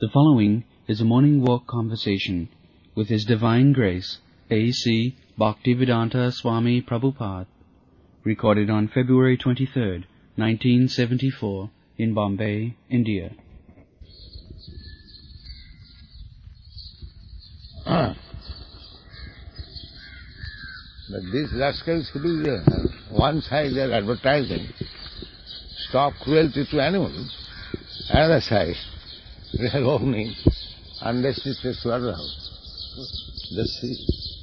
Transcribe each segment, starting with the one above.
The following is a morning walk conversation with His Divine Grace, A.C. Bhaktivedanta Swami Prabhupada, recorded on February 23rd, 1974, in Bombay, India. But these rascals who do one side they are advertising, stop cruelty to animals, another side they are opening unrestricted slaughterhouse. Just see.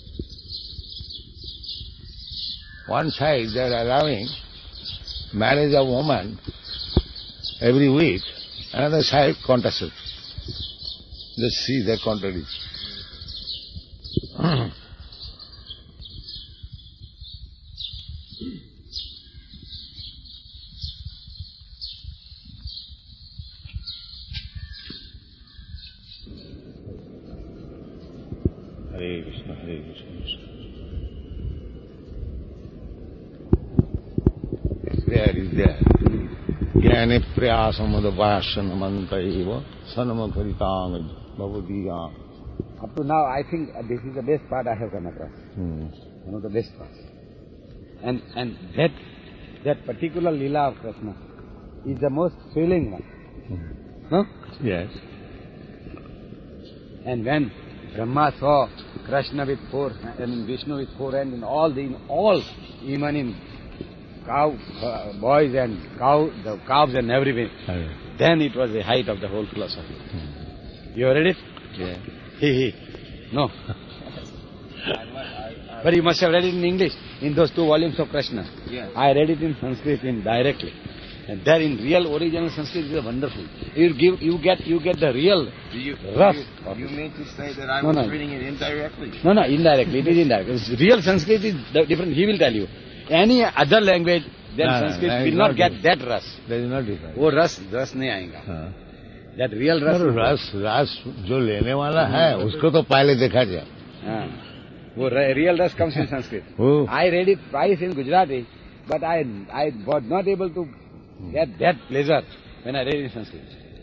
One side they are allowing marriage of woman every week, another side contraception. Just see their contradiction. Hare Krishna, Hare Krishna. Is there. Jnane pryasamudapasana mantaiva sanamakaritaam bhavadiyam. Up to now, I think this is the best part I have come across. One of the best parts. And that particular lila of Krishna is the most thrilling one. No? Yes. And when Brahma saw Krishna with Vishnu with four hands, and even in cow, boys and the calves and everything, then it was the height of the whole philosophy. You read it? Yeah. No. But you must have read it in English, in those 2 volumes of Krishna. Yeah. I read it in Sanskrit directly. And there in real original Sanskrit is wonderful. You get the real rust. You mean to say that I was reading it indirectly? No, indirectly. It is indirect. Real Sanskrit is different. He will tell you. Any other language than Sanskrit will not get that rust. That is not different. वो रस नहीं आएगा. That real rust. रस जो लेने वाला है उसको तो पहले देखा जाए. वो real rust comes in Sanskrit. I read it twice in Gujarati, but I was not able to get that pleasure when I read it in Sanskrit.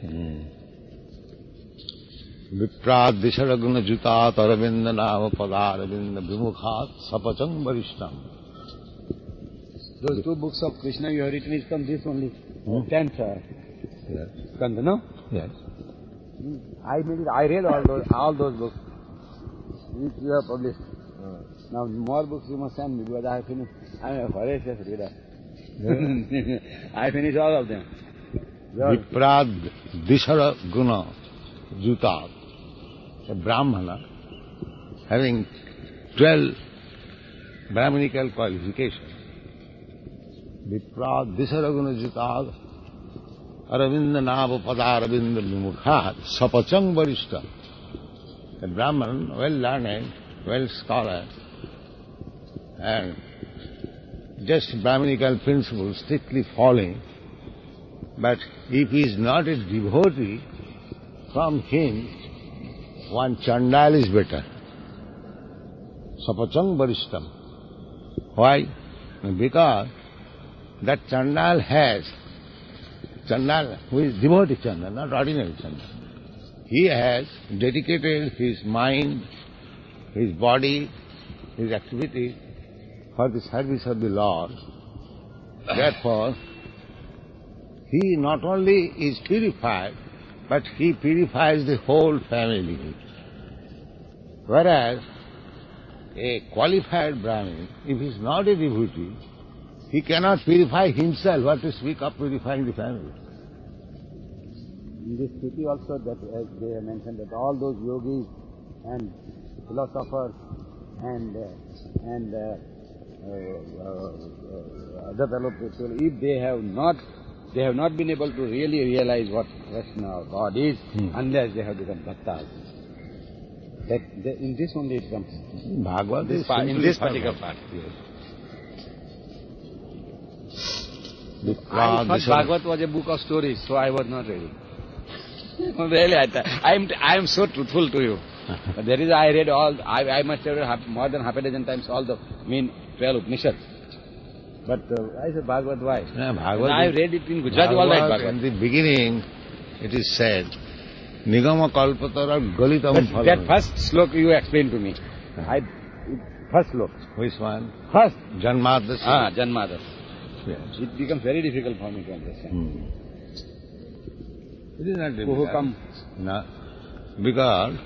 Viprad disharaguna jutat aravinda nama padaravinda vimukhat sapacham varishtam. Those 2 books of Krishna you have written is from this only. 10th Skanda, no? Yes. I read all those books which you have published. Now more books you must send me because I have finished. I am a voracious reader. I finished all of them. Viprad Dishara Guna Jutat, a Brahmana having 12 Brahminical qualifications. Viprad Dishara Guna Jutat Aravinda Nava Padaravinda Vimukhat Sapachang Varishta. A Brahman, well learned, well scholar, and just Brahminical principles strictly following, but if he is not a devotee, from him one Chandal is better. Sapachang Varishtam. Why? Because that Chandal who is devotee Chandal, not ordinary Chandal, he has dedicated his mind, his body, his activity for the service of the Lord. Therefore, he not only is purified, but he purifies the whole family. Whereas a qualified Brahmin, if he is not a devotee, he cannot purify himself, what to speak of purifying the family. In this city also, that as they have mentioned, that all those yogis and philosophers and other fellow people, if they have not been able to really realize what Krishna or God is, unless they have become bhaktas. In this only it comes. Bhagavad in this particular part. Yes. I thought Bhagavad was a book of stories, so I was not reading. Really, I am so truthful to you. There is, I read all, I must have read more than half a dozen times all the 12 Upanishads. But I said Bhagavad, why? Bhagavad, I read it in Gujarati all night, Bhagavad. In the beginning, it is said Nigama kalpatara galitam phalam. That first slok you explained to me. First slok. Which one? First. Janmadasya. Janmadas. Yes. It becomes very difficult for me to understand. It is not difficult. Kuhukam. No. Because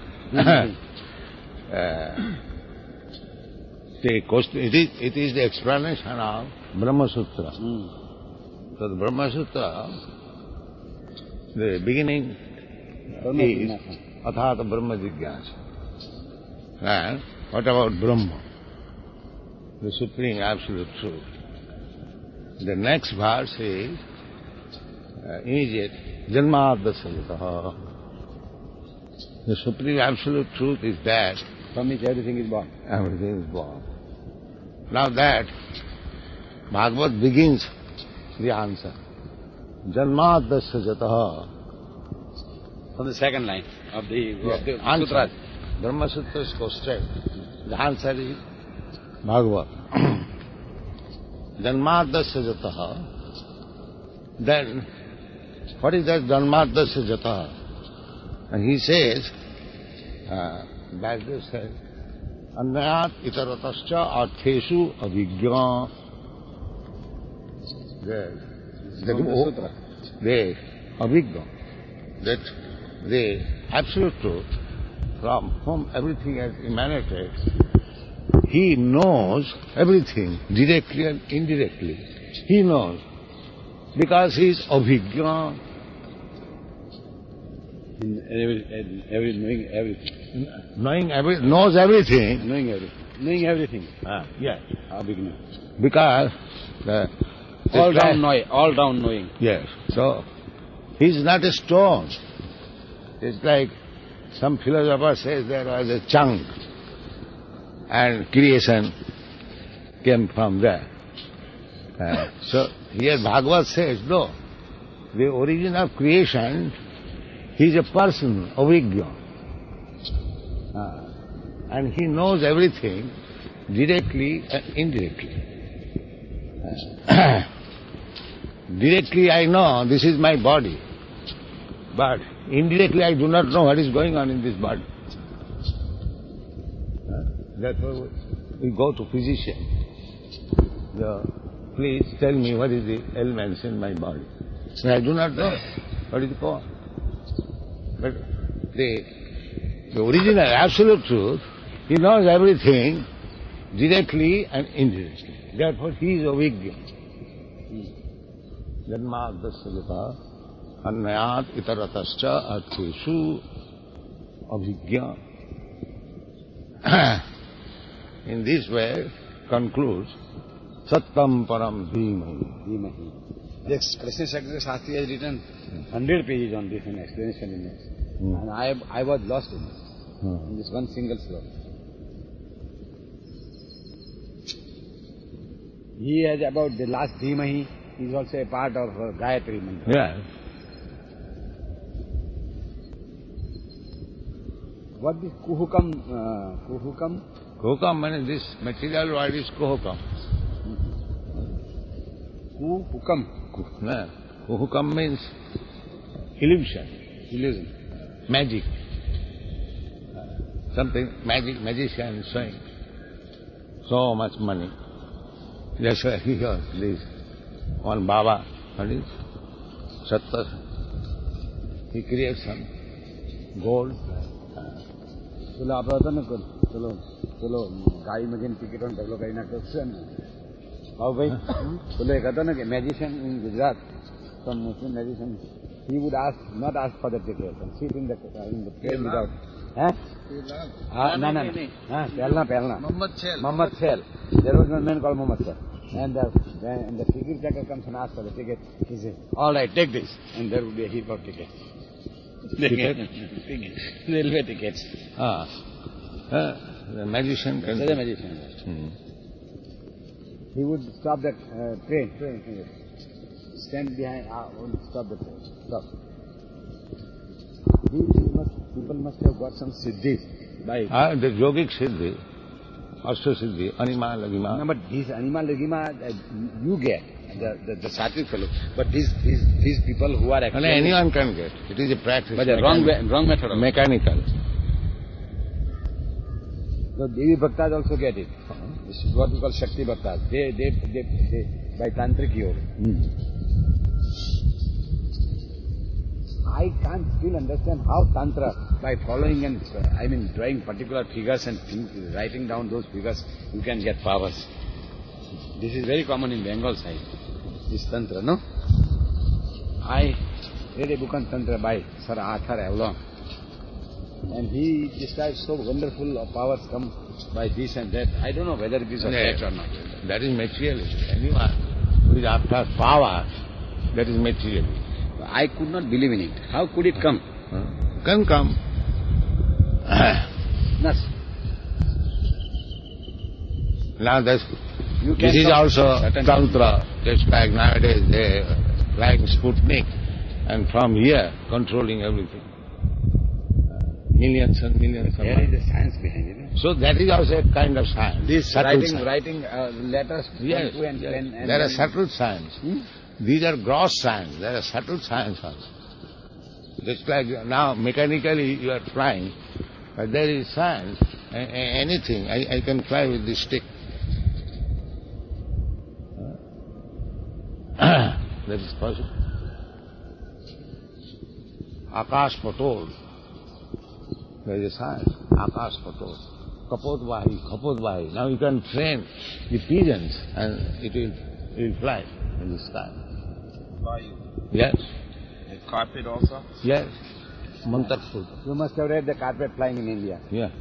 it is the explanation of Brahma Sutra. So the Brahma Sutra, the beginning is Athata Brahma Jigyasa. And what about Brahma? The Supreme Absolute Truth. The next verse is immediate Janmadasya. The Supreme Absolute Truth is that from which everything is born. Everything is born. Now that Bhagavad begins the answer. Janmadasya jataha. From the second line of the answer. Sutras. Brahma Sutra is straight. The answer is Bhagavad. Janmadasya jataha. Then, what is that Janmadasya jataha? And he says, Vasudev says, Annayat itaratascha artheshu avijñā. The avijñā, that the absolute truth from whom everything has emanated, he knows everything directly and indirectly. He knows because he is avijñā. Knowing everything. Knows everything. Knowing everything. Yes. Avijñā. Because all round knowing. Yes. So he is not a stone. It's like some philosopher says there was a chunk and creation came from there. So here Bhagavad says, no, the origin of creation, he is a person, avijñā. And he knows everything directly and indirectly. Directly I know this is my body, but indirectly I do not know what is going on in this body. Therefore we go to physician. Please tell me what is the ailments in my body. And I do not know what is the cause. But the original absolute truth, he knows everything directly and indirectly. Therefore he is avijñā. Janmadasya jataha annayat itaratascha artheshu avijñā. In this way concludes Sattam Param Dhimahi. This Krishna Secretary Shastri has written 100 pages on this and explanation in it. And I was lost in it, in this one single sloka. He has about the last Dhimahi, he is also a part of Gayatri Mantra. Yeah. What is Kuhukam? Kuhukam means this material world is Kuhukam. Kuhukam. Kuhukam means illusion. Magic. Something, magician showing so much money. That's why he got this one Baba, what is Sattar. He creates some gold. चलो आप आता ना चलो गाड़ी में जिन ticket on develop करना question आओ भाई चलो एक आता ना कि magician in Gujarat, some Muslim magician, he would not ask for the ticket and sit in the train without पहलना Muhammad Sel. There was one man called Muhammad Sel, and the ticket checker comes and asks for the ticket. He says, all right, take this, and there would be a heap of tickets. Railway tickets. The magician. The magician. He would stop the train. Stand behind, stop the train. Stop. People must have got some siddhis. The yogic siddhi, Ashta siddhi, anima lagima. No, but this anima lagima you get. the sattvic fellow. But these people who are actually... anyone can get. It is a practice. But the wrong method. Mechanical. So Devi Bhaktas also get it. This is what we call Shakti Bhaktas. They by Tantric Yoga. I can't still understand how Tantra, by following and, drawing particular figures and writing down those figures, you can get powers. This is very common in Bengal side, this Tantra, no? I read a book on Tantra by Sir Arthur Avalon. And he describes so wonderful powers come by this and that. I don't know whether it is a fact or not. That is materialism. Anyone who is after power, that is materialism. I could not believe in it. How could it come? Can come. Now this is also Tantra. Just like nowadays they are flying Sputnik and from here controlling everything. Millions and millions of There is a science behind it. So that is also a kind of science. This writing letters. Yes, there are subtle science. These are gross science. There are subtle science also. Just like now mechanically you are flying, but there is science. Anything. I can fly with this stick. That is possible. Akash Patol. There is a science. Akash Patol. Kapodvahi. Now you can train the pigeons and it will fly in the sky. Vayu. Yes. The carpet also? Yes. Mantarpur. You must have read the carpet flying in India. Yeah.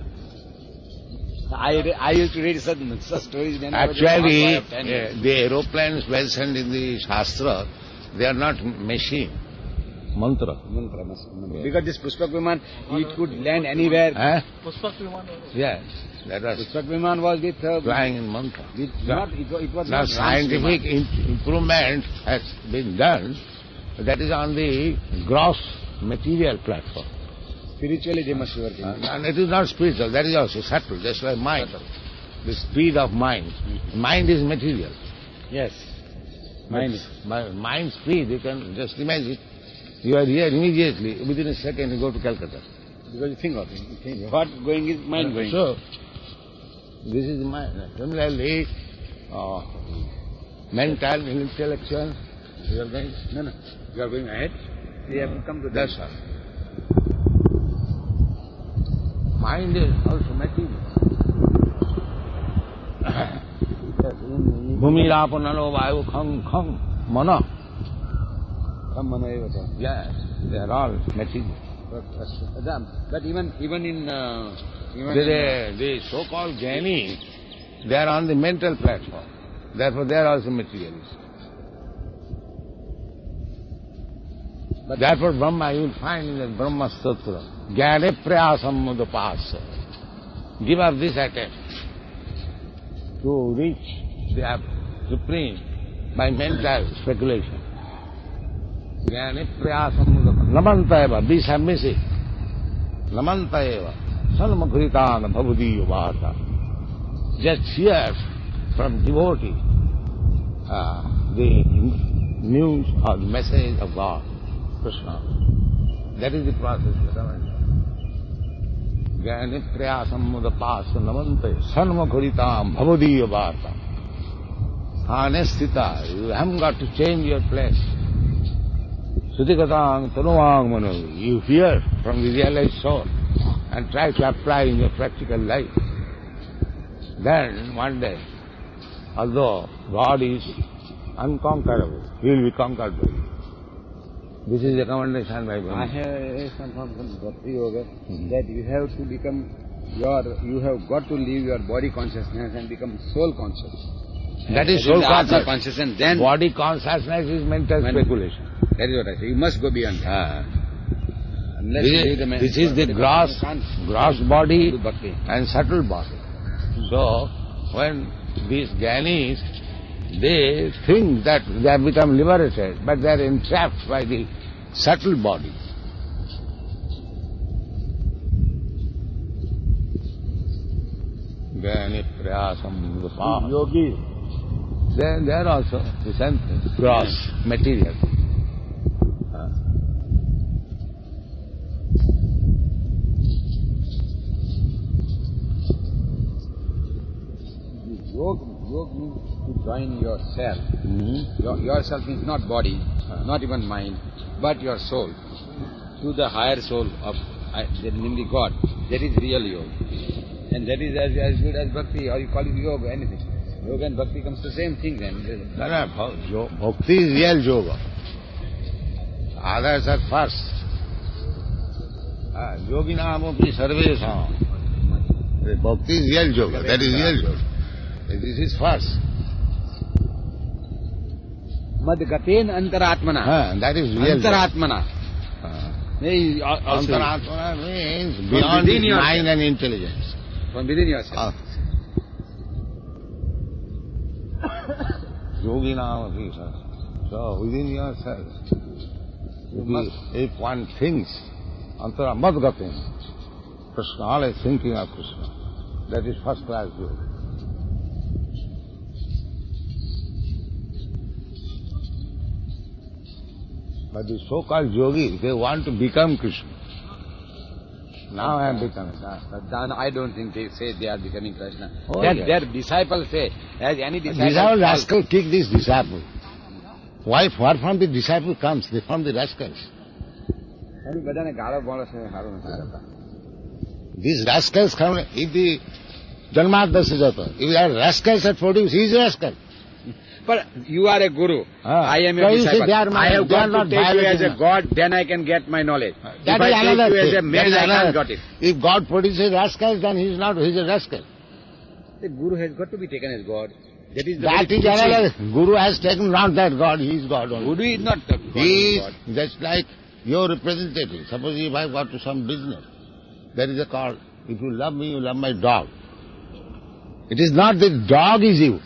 I used to read such stories. Actually, the aeroplanes well sent in the Shastra, they are not machine. Mantra. Because this Pushpak Viman, it could land anywhere. Pushpak Viman? Yes. That was Pushpak Viman was with... flying in mantra. It was now not scientific improvement has been done. That is on the gross material platform. Spiritually they must be working. And it is not spiritual, that is also subtle, just like mind. The speed of mind. Mind is material. Yes. Mind speed, you can just imagine. You are here immediately, within a second you go to Calcutta. Because you think of it. What going is mind going. So, this is mind. Similarly, mental, intellectual, you are going? No. You are going ahead. We have to come to that. That's all. Mind is also material. Bhumirāpanalo vayu khang mana. Yes, they are all material. But even in... the so-called jnani, they are on the mental platform. Therefore they are also materialists. Therefore Brahma, you will find in the Brahma Sutra, Jnane Prayasam Mudapasa. Give up this attempt to reach the supreme by mental speculation. Jnane Prayasam Mudapasa. Lamanta eva, be submissive. Lamanta eva, Salmakritana Bhavadiyo Vata. Just hear from devotee the news or the message of God. Krishna. That is the process. Jnane Prayasam Mudapasa Namante Sanmakhuritam Bhavadiya Varta. Anestita, you haven't got to change your place. Sutikatang Tanuvang Manu, you hear from the realized soul and try to apply in your practical life. Then one day, although God is unconquerable, He will be conquered by you. This is the recommendation by Brahma. I have some from Bhakti Yoga that you have to become you have got to leave your body consciousness and become soul conscious. That is soul conscious and then... Body consciousness is mental speculation. That is what I say. You must go beyond that. This is the gross body and subtle body. So, when these jnanis, they think that they have become liberated, but they are entrapped by the subtle body. They are also the same thing. Gross, material. Yoga means to join yourself. Yourself means not body, not even mind, but your soul, to the higher soul of, namely God. That is real yoga. And that is as good as bhakti, or you call it yoga, anything. Yoga and bhakti comes to the same thing then. Bhakti is real yoga. Others are first. Yoginam api sarvesham. Bhakti is real yoga. That is real yoga. This is first. Madgaten antaratmana. That is real Antaratmana. Antaratmana means beyond mind and intelligence. From within yourself. Yoginam api sarvesham. So within yourself, if one thinks, madgaten, Krishna, always thinking of Krishna, that is first class yoga. But the so-called yogis, they want to become Krishna. Now I am becoming. Then I don't think they say they are becoming Krishna. Yes. Their disciples say, as any disciple... Disciple rascal kick this disciple. Why? Where from the disciple comes? They from the rascals. These rascals come, if the Janmadasya, if they are rascals at 40, he is a rascal. But you are a guru. I am your disciple. I have got to take you as a god, then I can get my knowledge. If I take you as a man, I can't get it. If God produces rascals, then he is not, he is a rascal. The guru has got to be taken as God. That is another. Guru has taken not that God, he is God only. Guru is not the God. He is just like your representative. Suppose if I got to some business, there is a call. If you love me, you love my dog. It is not that dog is you.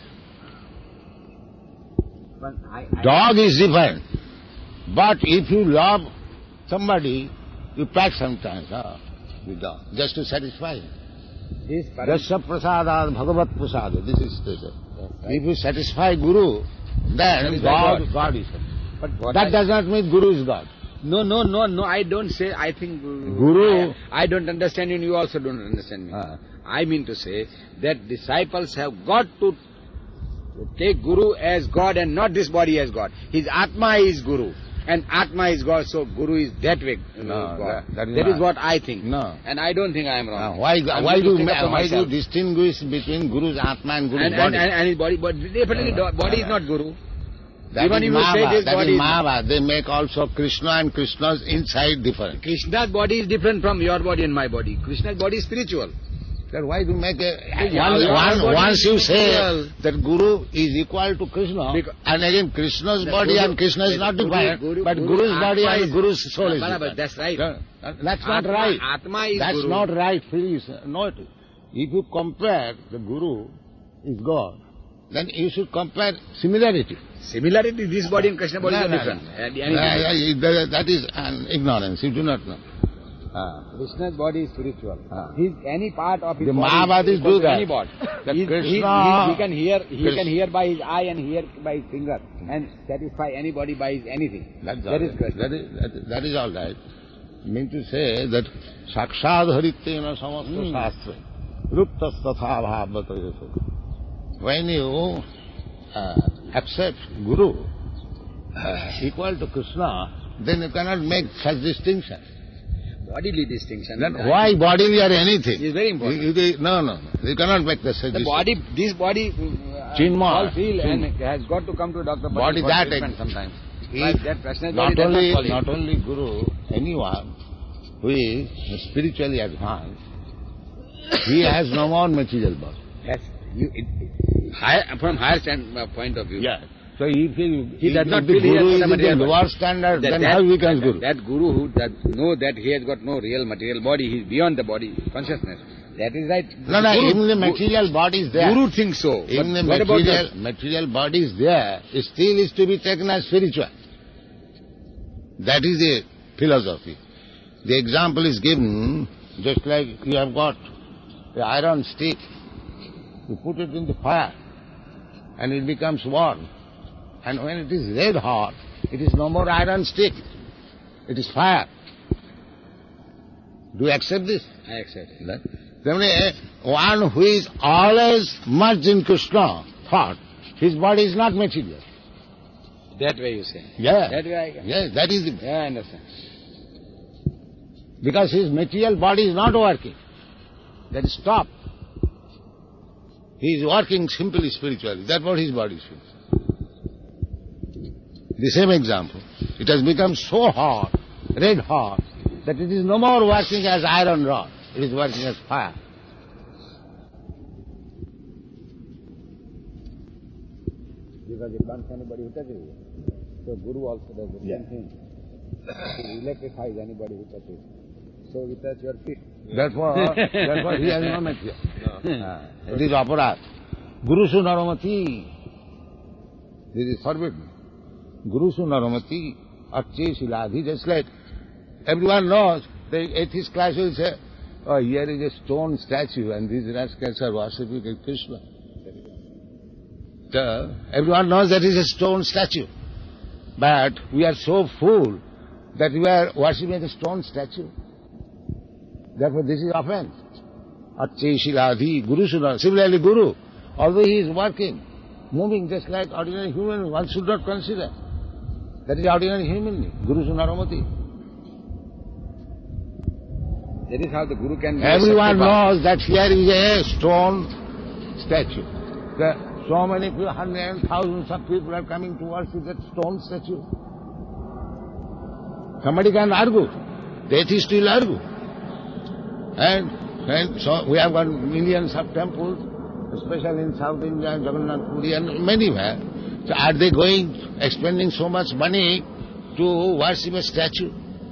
Dog is different. But if you love somebody, you pat sometimes the dog, just to satisfy him. Jasya prasadad bhagavat prasad. This is stated. If you satisfy Guru, then God is. But that does not mean Guru is God. No, I don't say, I think... Guru... I don't understand you and you also don't understand me. I mean to say that disciples have got to take Guru as God and not this body as God. His Atma is Guru and Atma is God, so Guru is that way God. That is what I think. No. And I don't think I am wrong. Why do you distinguish between Guru's Atma and Guru's body? And his body, but definitely body is not Guru. That Even is if you say this that body is Mahava. They make also Krishna and Krishna's inside different. Krishna's body is different from your body and my body. Krishna's body is spiritual. Then why do you make once you say that Guru is equal to Krishna, and again Krishna's body and Krishna is not defined, but Guru's body and Guru's soul is defined. That's right. That's not right. Atma is That's Guru. not right, please. Note it. If you compare the Guru is God, then you should compare similarity. Similarity, this body and Krishna body are different. That is an ignorance. You do not know. Krishna's body is spiritual. Any part of his the body Mahavadis do that. Any body. He can hear by his eye and hear by his finger and satisfy anybody by his anything. That is Krishna. That is all right. I mean to say that Sakshad Harityena Samasta Shastra Ruptas Tatha Bhavatayasa. When you accept Guru equal to Krishna, then you cannot make such distinction. Bodily distinction. Then why bodily or anything? It's very important. No. You cannot make such distinction. This body, all feel and has got to come to Dr. Body that sometimes. Not only Guru, anyone who is spiritually advanced, he has no more material body. Yes. From higher point of view. Yeah. So if he does not the feel Guru he has is got a the lower standard, then how he becomes Guru? That Guru who know that he has got no real material body, he is beyond the body consciousness. That is right. No, even the material body is there. Guru thinks so. Even the material body is there, it still is to be taken as spiritual. That is the philosophy. The example is given, just like you have got the iron stick, you put it in the fire, and it becomes warm. And when it is red hot, it is no more iron stick. It is fire. Do you accept this? I accept it. That, one who is always merged in Krishna thought, his body is not material. That way you say. Yeah. That way I can. Yes, that is the... Yeah, I understand. Because his material body is not working. That is stopped. He is working simply spiritually. That's what his body is. The same example. It has become so hot, red hot, that it is no more working as iron rod. It is working as fire. Because it burns anybody who touches it. So Guru also does the same thing. He electrifies anybody who touches it. So we touch your feet. Therefore he has no material. It is aparat. Guru su naramati. This is forbidden. Guru su naramati. Arche siladhi. Just like everyone knows, the atheist class will say, oh, here is a stone statue and these rascals are worshipping Krishna. So, everyone knows that is a stone statue. But we are so fool that we are worshipping a stone statue. Therefore this is offense. Arche siladhi. Guru su naramati. Similarly Guru, although he is working, moving just like ordinary human, one should not consider. That is ordinary human. Guru su naramati. That is how the Guru can... Everyone knows that here is a stone statue. So many people, hundreds and thousands of people are coming to worship that stone statue. Somebody can argue. The atheists will argue. And so we have got millions of temples, especially in South India, Jagannath Puri and many where. So are they going, expending so much money to worship a statue?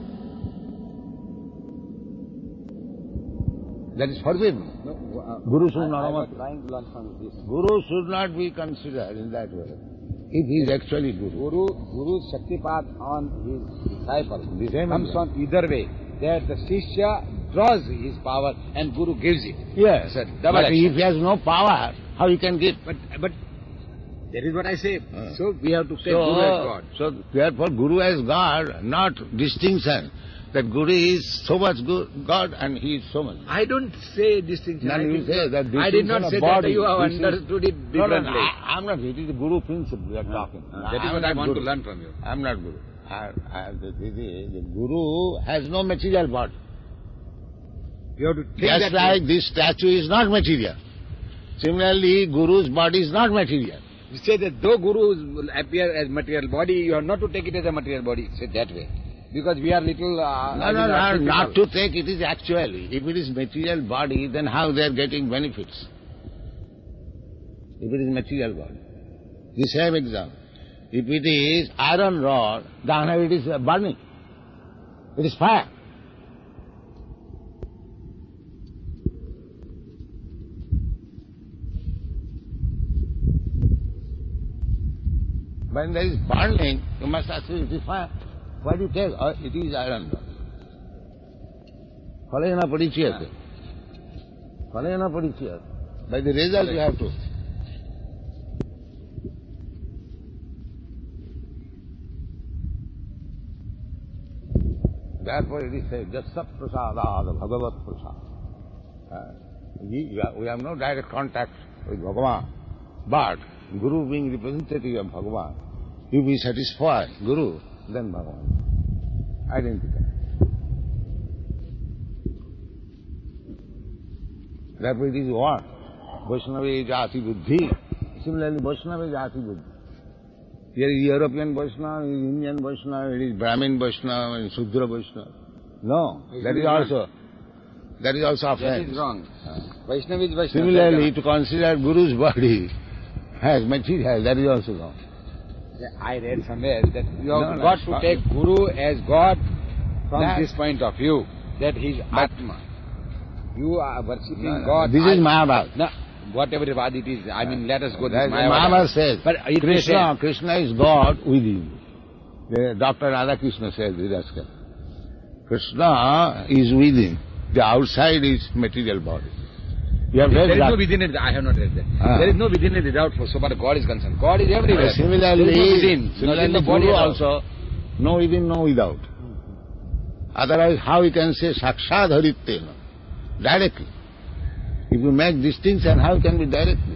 That is forbidden. No, Guru should I not. was trying to learn from this. Guru should not be considered in that way. If he is actually Guru. Guru's Shaktipat on his disciple The same comes way. on either way. That the Shishya draws his power and Guru gives it. Yes. It's a double But action. if he has no power, how he can give? But that is what I say. So we have to take Guru as God. So therefore Guru as God, not distinction. That Guru is so much God and he is so much. I don't say distinction. Then you say that I did not distinction say of that. body, You have this is- understood it No, differently. I'm not. It is the Guru principle we are talking. That is what I want to learn from you. I'm not Guru. The Guru has no material body. You have to think Just that like this statue is not material. Similarly, Guru's body is not material. you say that though Gurus will appear as material body, you have not to take it as a material body. Say that way. Because we are little... No, not to take it is actually. If it is material body, then how they are getting benefits? If it is material body. The same example. If it is iron rod, then it is burning. It is fire. When there is burning, you must ask, it is fire. Why do you tell? Oh, it is iron rod. Phalayana parichyate. Phalayana parichyate. By the result you have to. Therefore it is said, Jasya prasadāda bhagavat prasad. We have no direct contact with Bhagavan, but Guru being representative of Bhagavan, if we satisfy Guru, then Bhagavan. Identical. Therefore it is what? Vaishnava jati buddhi. Similarly, Vaishnava jati buddhi. Here is European Vaishnava, Indian Vaishnava, it is Brahmin Vaishnava, and Sudra Vaishnava. No, that is also offense. That is wrong. Vaishnava is Vaishnava. Similarly, to consider Guru's body as material, that is also wrong. I read somewhere that you have got to take Guru as God from this point of view, that he is Atma. You are worshipping God. This is Mahabharata. No, whatever it is, I mean, let us go this Mahabharata says, but Krishna is God within. Dr. Radhakrishna says, Krishna is within. The outside is material body. You have read There is that. no within it. I have not read that. Ah. There is no within it without so far God is concerned. God is everywhere. Similarly, there is no within, not in similarly the body Guru at all. also, no within, no without. Otherwise, how you can say Sakshad Harittena? Directly. If you make distinction, how can be directly?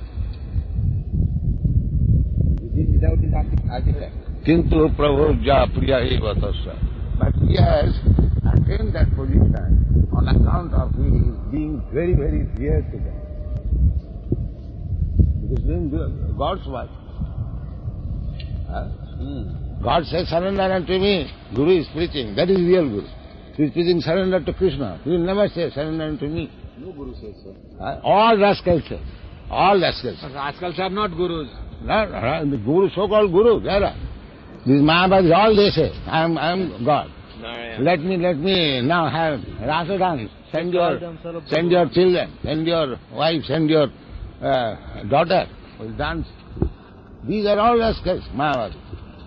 Within without is artifact. Kintu Prabhuja Priya Eva Tasya. But he has attained that position on account of his being very, very dear to them. Because doing God's work. Huh? God says, surrender unto me. Guru is preaching. That is real Guru. He is preaching surrender to Krishna. He will never say surrender unto me. No Guru says so. All rascals say. All rascals. But rascals are not Gurus. The Guru, so-called Guru, there are. These Mahabharats, all they say, I am God. Let me now have rasa dance. Send your children, send your wife, send your daughter. Will dance. These are all rascals, Mahabharats.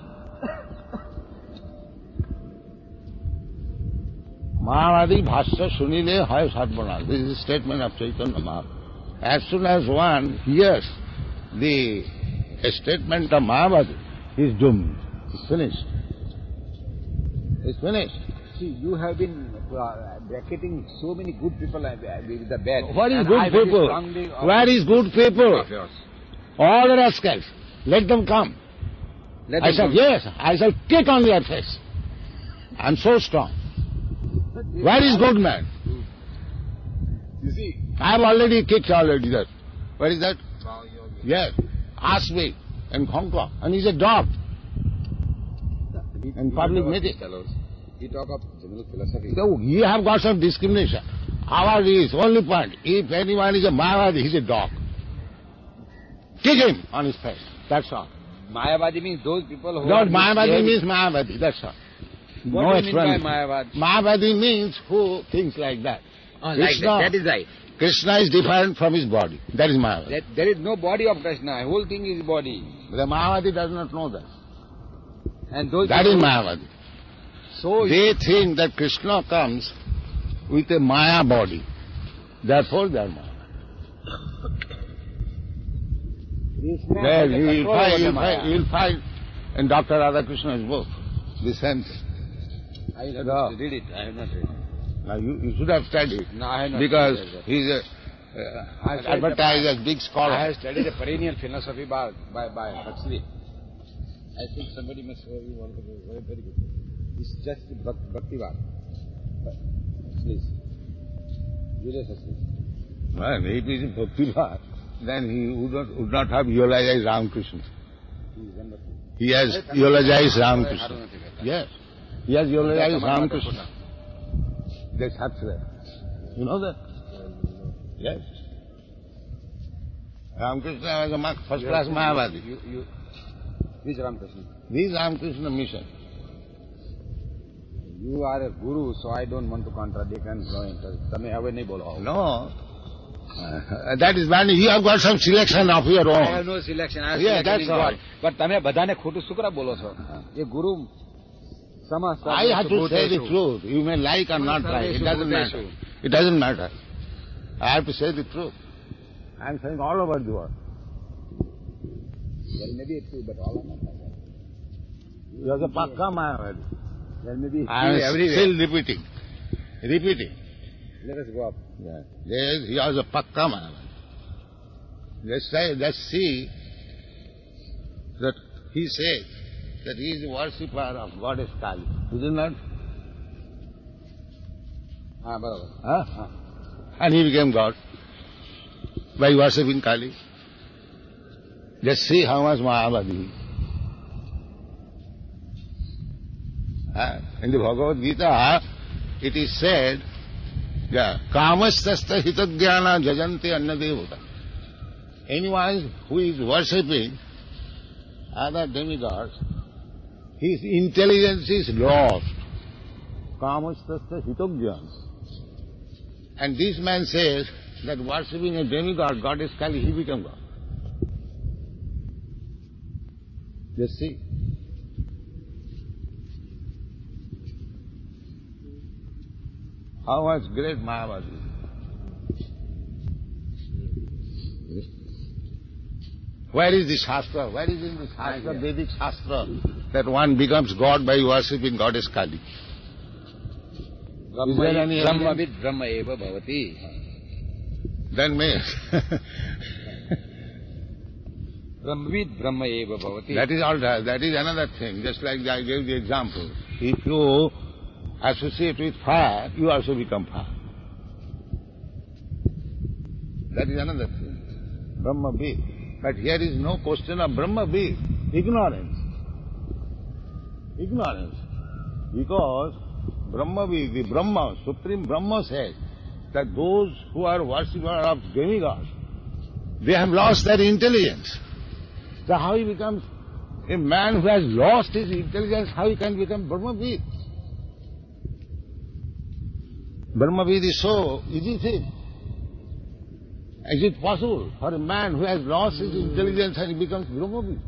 Mahavadi Bhashya Sunile Hay Sarvana. This is a statement of Chaitanya Mahaprabhu. As soon as one hears the statement of Mahavadi, he is doomed. It's finished. It's finished. See, you have been bracketing so many good people with the bad. What is And good I very people? strongly Where is good people? of yours. All the rascals. Let them come. Let I them said, come. yes, I shall kick on their face. I am so strong. Where is good man? You see, I have already kicked already that. Where is that? Yes. Ask me in Hong Kong. And he's a dog. In public meeting. We talk of general philosophy. So you have got some discrimination. Our is only point. If anyone is a Mayavadi, he's a dog. Kick him on his face. That's all. Mayavadi means those people who No, are Mayavadi misbehaving. means Mayavadi. That's all. What No do you mean by explanation. Mayavad? Mayavadi means who thinks like that. Oh, like Krishna. that. That is right. Krishna is different from his body. That is Mayavadi. That there is no body of Krishna. Whole thing is body. The Mayavadi does not know that. And those That is people- Mayavadi. So They think that Krishna comes with a Maya body. Therefore they are Maya. Krishna Well, has a you will control find, over the Maya. you will find in Dr. Radhakrishna's book, this sentence. I will have No. to read it. I have not read it. Now you should have studied No, I have not because studied that. he is I have studied advertised the- as big I scholar. have studied the perennial philosophy by Huxley. I think somebody must show you one of the very, very good. It's just Bhaktivad. Huxley's. Julius Huxley. Well, if he is Bhaktivad, then he would not have eulogized Ramakrishna. He is wonderful. He has eulogized Ramakrishna. Yes. He has eulogized Ramakrishna. That's Huxley. You know that? Yes. Ramakrishna was a first-class Mayavadi. Which Ramakrishna? This is Ramakrishna mission. You are a guru, so I don't want to contradict and no interest. તમે હવે નહીં બોલો. No. That is when you have got some selection of your I have own. no selection. I have Yeah, selection that's in God. all. But તમે બધાને ખોટું શું કરવા બોલો છો? એ ગુરુ સમસ્ત I have to say the truth. You may like or not like. It doesn't matter. It doesn't matter. I have to say the truth. I am saying all over the world. There may be a few, but all are not like that. You are the Pakka Mayavadi. There may be a I few am everywhere. still repeating. Repeating. Let us go up. Yeah. Yes, he was a Pakka Mayavadi. Let's see that he says that he is the worshipper of goddess Kali. Is it not? બરાબર. Huh? And he became God by worshipping Kali. Just see how much Mayavadi he is. In the Bhagavad Gita, it is said, Kamasthastha hitadhyana jajanti annadevata. Anyone who is worshipping other demigods, his intelligence is lost. Kamasthastha hitadhyana. And this man says that worshipping a demigod, goddess Kali, he became God. Just see. How much great Mayavadi. Where is the Shastra? Where is in the Shastra, Vedic Shastra, that one becomes God by worshipping Goddess Kali? Is there any evidence? Brahmavid Brahma eva bhavati. Then may. Brahmavid Brahma eva bhavati. That is all right. That is another thing. Just like I gave the example. If you associate with fire, you also become fire. That is another thing. Brahmavid. But here is no question of Brahmavid. Ignorance. Ignorance. Because Brahmavid, the Brahma, Supreme Brahma says that those who are worshippers of demigods, they have lost their intelligence. So how he becomes a man who has lost his intelligence, how he can become Brahmavid? Brahmavid is so easy thing. Is it possible for a man who has lost his intelligence and he becomes Brahmavid?